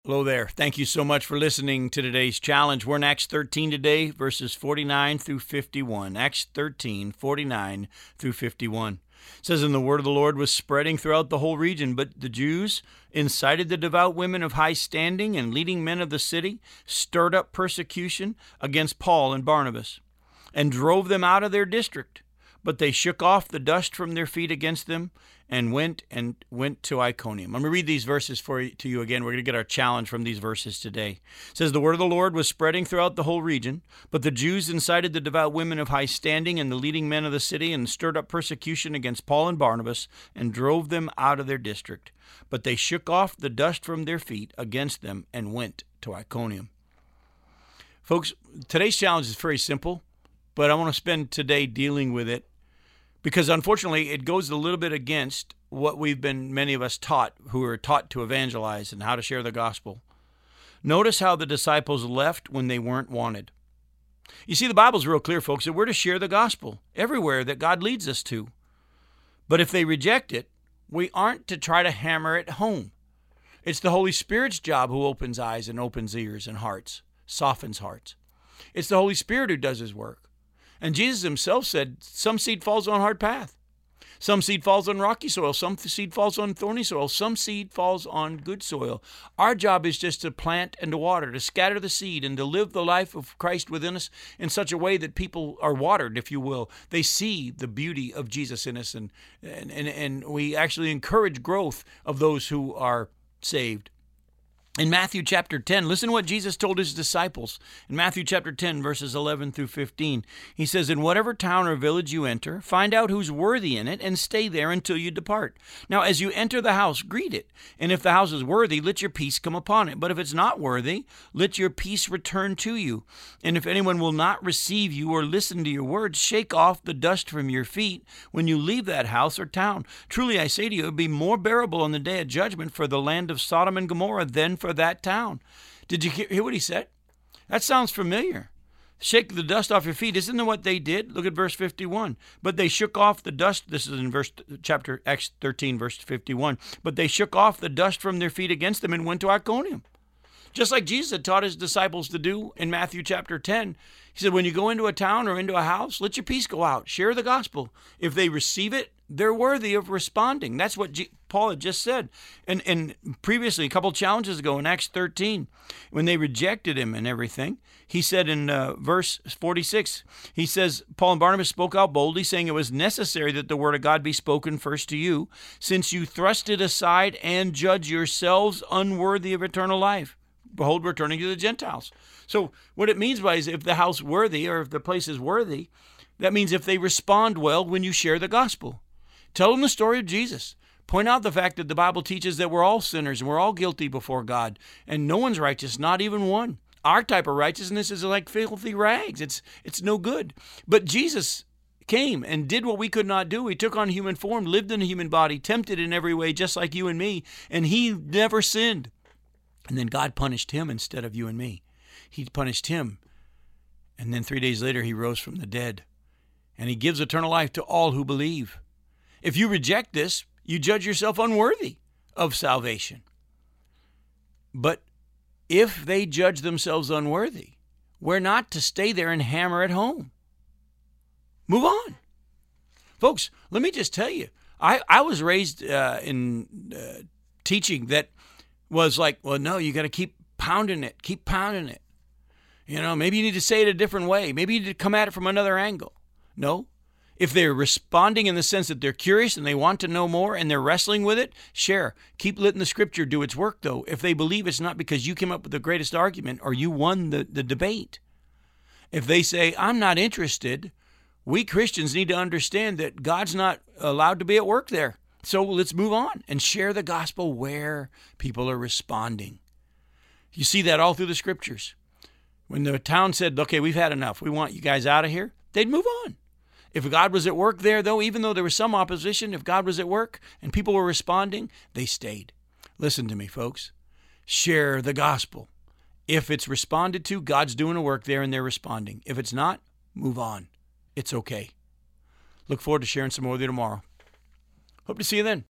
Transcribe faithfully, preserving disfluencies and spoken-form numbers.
Hello there. Thank you so much for listening to today's challenge. We're in Acts thirteen today, verses forty-nine through fifty-one. Acts thirteen, forty-nine through fifty-one. It says, "And the word of the Lord was spreading throughout the whole region, but the Jews incited the devout women of high standing and leading men of the city, stirred up persecution against Paul and Barnabas, and drove them out of their district. But they shook off the dust from their feet against them and went and went to Iconium." I'm going to read these verses for you, to you again. We're going to get our challenge from these verses today. It says, "The word of the Lord was spreading throughout the whole region, but the Jews incited the devout women of high standing and the leading men of the city and stirred up persecution against Paul and Barnabas and drove them out of their district. But they shook off the dust from their feet against them and went to Iconium." Folks, today's challenge is very simple, but I want to spend today dealing with it because unfortunately it goes a little bit against what we've been, many of us taught, who are taught to evangelize and how to share the gospel. Notice how the disciples left when they weren't wanted. You see, the Bible's real clear, folks, that we're to share the gospel everywhere that God leads us to. But if they reject it, we aren't to try to hammer it home. It's the Holy Spirit's job who opens eyes and opens ears and hearts, softens hearts. It's the Holy Spirit who does his work. And Jesus himself said, some seed falls on a hard path. Some seed falls on rocky soil. Some seed falls on thorny soil. Some seed falls on good soil. Our job is just to plant and to water, to scatter the seed and to live the life of Christ within us in such a way that people are watered, if you will. They see the beauty of Jesus in us, and, and, and, and we actually encourage growth of those who are saved. In Matthew chapter ten, listen to what Jesus told his disciples. In Matthew chapter ten, verses eleven through fifteen, he says, "In whatever town or village you enter, find out who's worthy in it and stay there until you depart. Now, as you enter the house, greet it. And if the house is worthy, let your peace come upon it. But if it's not worthy, let your peace return to you. And if anyone will not receive you or listen to your words, shake off the dust from your feet when you leave that house or town. Truly, I say to you, it will be more bearable on the day of judgment for the land of Sodom and Gomorrah than for that town." Did you hear what he said? That sounds familiar. Shake the dust off your feet. Isn't that what they did? Look at verse fifty-one. "But they shook off the dust." This is in verse chapter Acts thirteen, verse fifty-one. "But they shook off the dust from their feet against them and went to Iconium." Just like Jesus had taught his disciples to do in Matthew chapter ten. He said, when you go into a town or into a house, let your peace go out. Share the gospel. If they receive it, they're worthy of responding. That's what G- Paul had just said. And, and previously, a couple challenges ago in Acts thirteen, when they rejected him and everything, he said in uh, verse forty-six, he says, "Paul and Barnabas spoke out boldly, saying it was necessary that the word of God be spoken first to you, since you thrust it aside and judge yourselves unworthy of eternal life. Behold, we're turning to the Gentiles." So what it means by is if the house worthy, or if the place is worthy, that means if they respond well when you share the gospel. Tell them the story of Jesus. Point out the fact that the Bible teaches that we're all sinners and we're all guilty before God, and no one's righteous, not even one. Our type of righteousness is like filthy rags. It's it's no good. But Jesus came and did what we could not do. He took on human form, lived in a human body, tempted in every way, just like you and me, and he never sinned. And then God punished him instead of you and me. He punished him. And then three days later, he rose from the dead. And he gives eternal life to all who believe. If you reject this, you judge yourself unworthy of salvation. But if they judge themselves unworthy, we're not to stay there and hammer it home. Move on. Folks, let me just tell you, I, I was raised uh, in uh, teaching that was like, well, no, you got to keep pounding it, keep pounding it. You know, maybe you need to say it a different way. Maybe you need to come at it from another angle. No. If they're responding in the sense that they're curious and they want to know more and they're wrestling with it, share. Keep letting the scripture do its work, though. If they believe it's not because you came up with the greatest argument or you won the, the debate. If they say, I'm not interested, we Christians need to understand that God's not allowed to be at work there. So let's move on and share the gospel where people are responding. You see that all through the scriptures. When the town said, okay, we've had enough, we want you guys out of here, they'd move on. If God was at work there, though, even though there was some opposition, if God was at work and people were responding, they stayed. Listen to me, folks. Share the gospel. If it's responded to, God's doing a work there and they're responding. If it's not, move on. It's okay. Look forward to sharing some more with you tomorrow. Hope to see you then.